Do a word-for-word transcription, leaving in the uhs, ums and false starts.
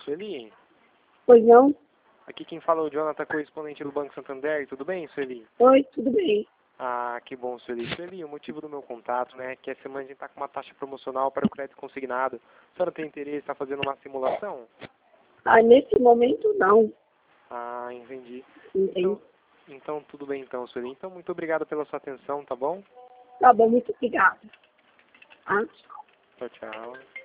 Sueli? Pois não? Aqui quem fala é o Jonathan, correspondente do Banco Santander. Tudo bem, Sueli? Oi, tudo bem. Ah, que bom, Sueli. Sueli, o motivo do meu contato, né, é que essa semana a gente está com uma taxa promocional para o crédito consignado. A senhora tem interesse em estar fazendo uma simulação? Ah, nesse momento não. Ah, entendi. Entendi. Então, então tudo bem então, Sueli. Então, muito obrigado pela sua atenção, tá bom? Tá bom, muito obrigada. Ah, Tchau, tchau.